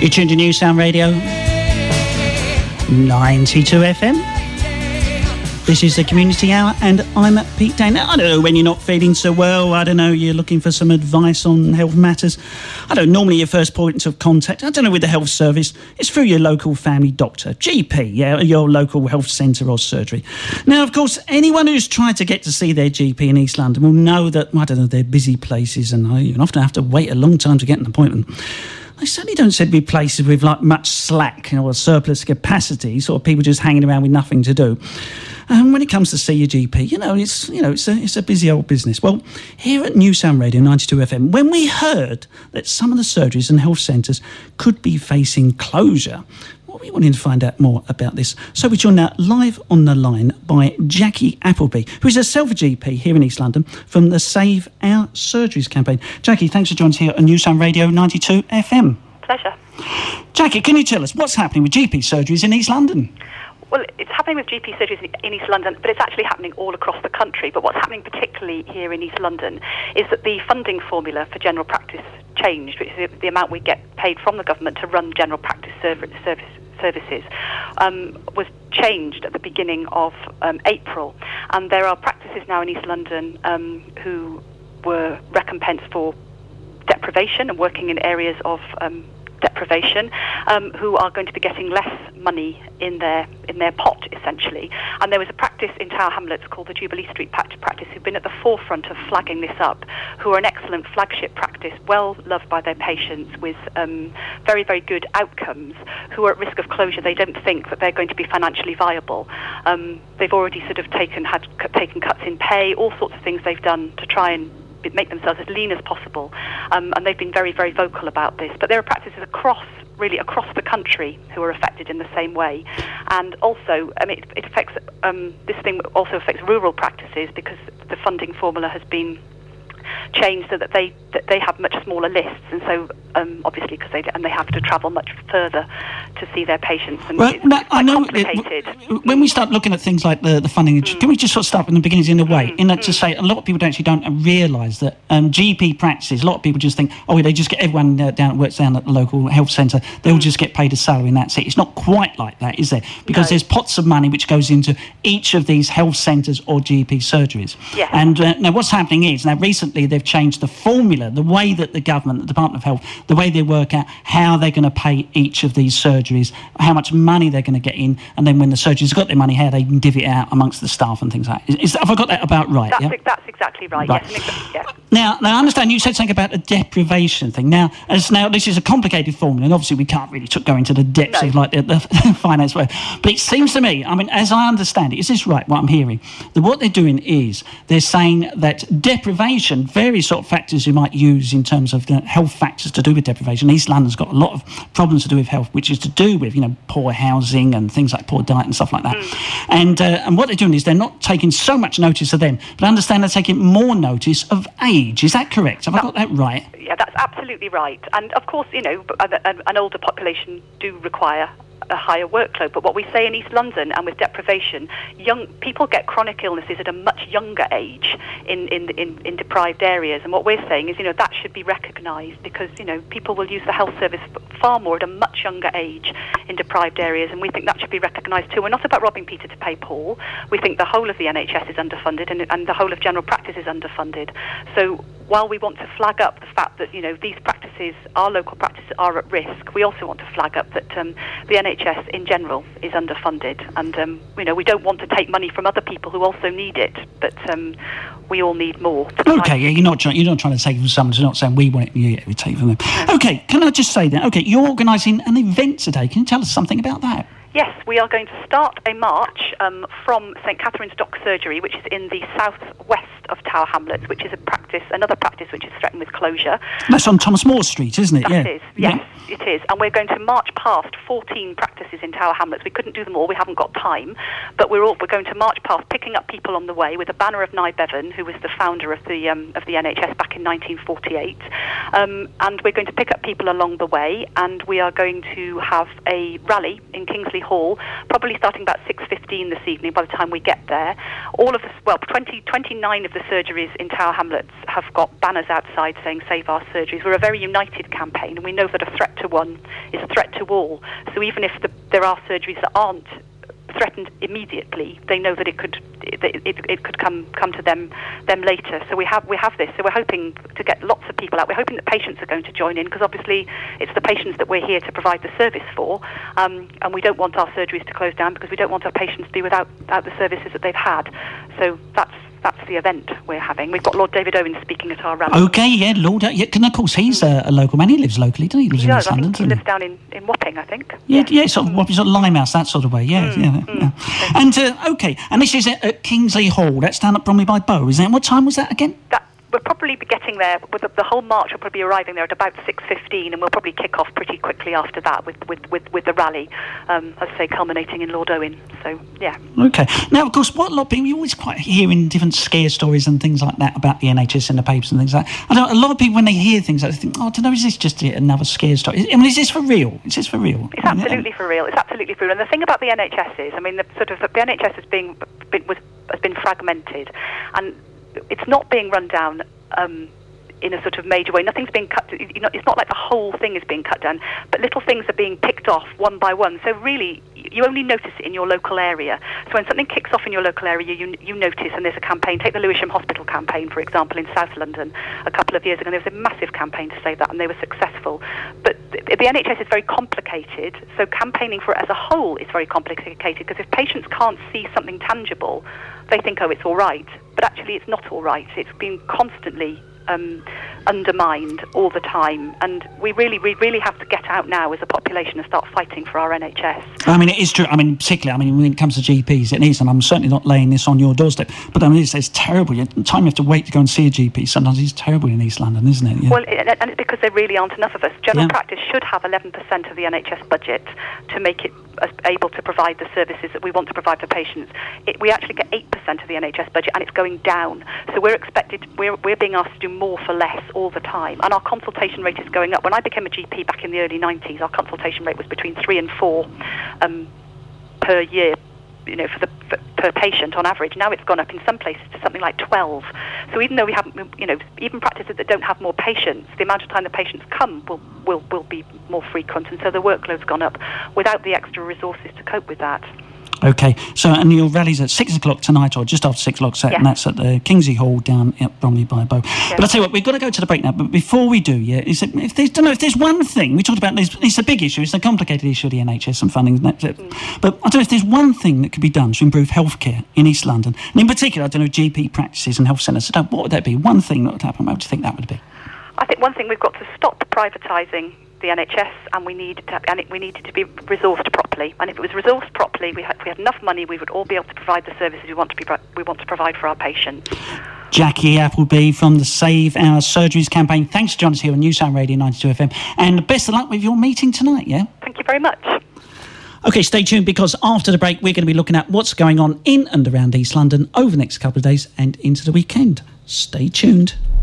You're tuned to New Sound Radio 92 FM. This is the Community Hour, and I'm Pete Dane. I don't know, when you're not feeling so well, I don't know, you're looking for some advice on health matters. I don't know, normally your first point of contact, I don't know, with the health service, it's through your local family doctor, GP, yeah, your local health centre or surgery. Now, of course, anyone who's tried to get to see their GP in East London will know that, I don't know, they're busy places and you often have to wait a long time to get an appointment. They certainly don't seem to be places with like much slack or surplus capacity, sort of people just hanging around with nothing to do. And when it comes to see your GP, it's a busy old business. Well, here at New Sound Radio 92 FM, when we heard that some of the surgeries and health centres could be facing closure, well, we wanted to find out more about this. So we're joined now live on the line by Jackie Appleby, who is herself a GP here in East London from the Save Our Surgeries campaign. Jackie, thanks for joining us here on New Sound Radio 92 FM. Pleasure. Jackie, can you tell us what's happening with GP surgeries in East London? Well, it's happening with GP surgeries in East London, but it's actually happening all across the country. But what's happening particularly here in East London is that the funding formula for general practice changed, which is the amount we get paid from the government to run general practice services, was changed at the beginning of April. And there are practices now in East London who were recompensed for deprivation and working in areas of deprivation, who are going to be getting less money in their pot, essentially. And there was a practice in Tower Hamlets called the Jubilee Street practice who've been at the forefront of flagging this up, who are an excellent flagship practice, well loved by their patients, with very, very good outcomes, who are at risk of closure. They don't think that they're going to be financially viable. They've already sort of taken cuts in pay, all sorts of things they've done to try and make themselves as lean as possible, and they've been very, very vocal about this. But there are practices across the country who are affected in the same way, and also, it affects this thing also affects rural practices, because the funding formula has been changed so that they have much smaller lists, and so obviously because they have to travel much further to see their patients, and it's quite complicated. When we start looking at things like the funding, can we just sort of start from the beginnings in a way? To say a lot of people don't realise that GP practices, a lot of people just think, they just get everyone works down at the local health centre, they'll just get paid a salary and that's it. It's not quite like that, is there? Because there's pots of money which goes into each of these health centres or GP surgeries. Yes. And now what's happening is, now recently they've changed the formula, the way that the government, the Department of Health, the way they work out how they're going to pay each of these surgeries, how much money they're going to get in, and then when the surgeries got their money, how they can divvy it out amongst the staff and things like that. Have I got that about right? That's exactly right. Yes. Yeah. Now, I understand you said something about a deprivation thing. Now, this is a complicated formula, and obviously we can't really go into the depths of like the finance way. But it seems to me, as I understand it, is this right, what I'm hearing? That what they're doing is they're saying that deprivation, various sort of factors you might use in terms of the health factors to do with deprivation. East London's got a lot of problems to do with health, which is to do with, poor housing and things like poor diet and stuff like that. And what they're doing is they're not taking so much notice of them, but I understand they're taking more notice of age. Is that correct? Have I got that right? Yeah, that's absolutely right. And of course, an older population do require a higher workload. But what we say in East London, and with deprivation, young people get chronic illnesses at a much younger age in deprived areas. And what we're saying is, that should be recognised, because, people will use the health service far more at a much younger age in deprived areas, and we think that should be recognised too. We're not about robbing Peter to pay Paul. We think the whole of the NHS is underfunded, and the whole of general practice is underfunded. So while we want to flag up the fact that, these practices, our local practices, are at risk, we also want to flag up that the NHS in general is underfunded, and we don't want to take money from other people who also need it, but we all need more. Okay, yeah, you're not trying to take from someone, you're not saying we want it, we take from them. Okay, can I just say that? Okay, you're organising an event today. Can you tell us something about that? Yes, we are going to start a march from St Catherine's Dock Surgery, which is in the south-west of Tower Hamlets, which is another practice which is threatened with closure. That's on Thomas More Street, isn't it? That is, yes, it is. And we're going to march past 14 practices in Tower Hamlets. We couldn't do them all, we haven't got time, but we're going to march past, picking up people on the way, with a banner of Nye Bevan, who was the founder of the NHS back in 1948. And we're going to pick up people along the way, and we are going to have a rally in Kingsley Hall, probably starting about 6:15 this evening by the time we get there. 29 of the surgeries in Tower Hamlets have got banners outside saying "Save Our Surgeries." We're a very united campaign, and we know that a threat threat to one is a threat to all. So even if there are surgeries that aren't threatened immediately, they know that it could come to them later. So we have this. So we're hoping to get lots of people out. We're hoping that patients are going to join in, because obviously it's the patients that we're here to provide the service for, and we don't want our surgeries to close down, because we don't want our patients to be without the services that they've had. So that's the event we're having. We've got Lord David Owen speaking at our rally. Okay, yeah, Lord, and of course he's a local man. He lives locally, doesn't he? He does. I think he lives down in Wapping, I think. Yeah, sort of Limehouse, that sort of way. Yeah. And okay, and this is at Kingsley Hall. That's down at Bromley by Bow, isn't it? What time was that again? We'll probably be getting there, with the whole march will probably be arriving there at about 6:15, and we'll probably kick off pretty quickly after that with the rally, as I say, culminating in Lord Owen. So, yeah. Okay. Now, of course, what a lot of people, you always quite hearing different scare stories and things like that about the NHS in the papers and things like that. I know a lot of people, when they hear things like that, they think, I don't know, is this just another scare story? I mean, is this for real? Is this for real? It's absolutely for real. It's absolutely for real. And the thing about the NHS is, I mean, the NHS has been fragmented, and it's not being run down in a sort of major way. Nothing's being cut. It's not like the whole thing is being cut down, but little things are being picked off one by one. So really, you only notice it in your local area. So when something kicks off in your local area, you notice, and there's a campaign. Take the Lewisham Hospital campaign, for example, in South London a couple of years ago. There was a massive campaign to save that, and they were successful. But the NHS is very complicated, so campaigning for it as a whole is very complicated, because if patients can't see something tangible, they think, oh, it's all right. But actually, it's not all right. It's been constantly undermined all the time, and we really have to get out now as a population and start fighting for our NHS. I mean, it is true. I mean, particularly, when it comes to GPs, it is, and I'm certainly not laying this on your doorstep, but I mean, it's terrible. The time you have to wait to go and see a GP sometimes is terrible in East London, isn't it? Yeah. Well, and it's because there really aren't enough of us. General practice should have 11% of the NHS budget to make it able to provide the services that we want to provide for patients. We actually get 8% of the NHS budget, and it's going down. So we're being asked to do more for less all the time, and our consultation rate is going up. When I became a GP back in the early 90s, our consultation rate was between 3 and 4 per year, per patient on average. Now it's gone up in some places to something like 12. So even though we haven't, even practices that don't have more patients, the amount of time the patients come will be more frequent, and so the workload's gone up without the extra resources to cope with that. Okay, so and your rally's at 6 o'clock tonight, or just after 6 o'clock, and that's at the Kingsley Hall down at Bromley by Bow. But I'll tell you what, we've got to go to the break now. But before we do, if there's one thing we talked about, it's a big issue, it's a complicated issue, the NHS and funding. But I don't know if there's one thing that could be done to improve healthcare in East London, and in particular, I don't know, GP practices and health centres. So what would that be? One thing that would happen. What do you think that would be? I think one thing, we've got to stop privatising the NHS, and we needed to be resourced properly. And if it was resourced properly, if we had enough money, we would all be able to provide the services we want to provide for our patients. Jackie Appleby from the Save Our Surgeries campaign. Thanks for joining us here on New Sound Radio 92 FM, and best of luck with your meeting tonight. Yeah. Thank you very much. Okay, stay tuned, because after the break, we're going to be looking at what's going on in and around East London over the next couple of days and into the weekend. Stay tuned.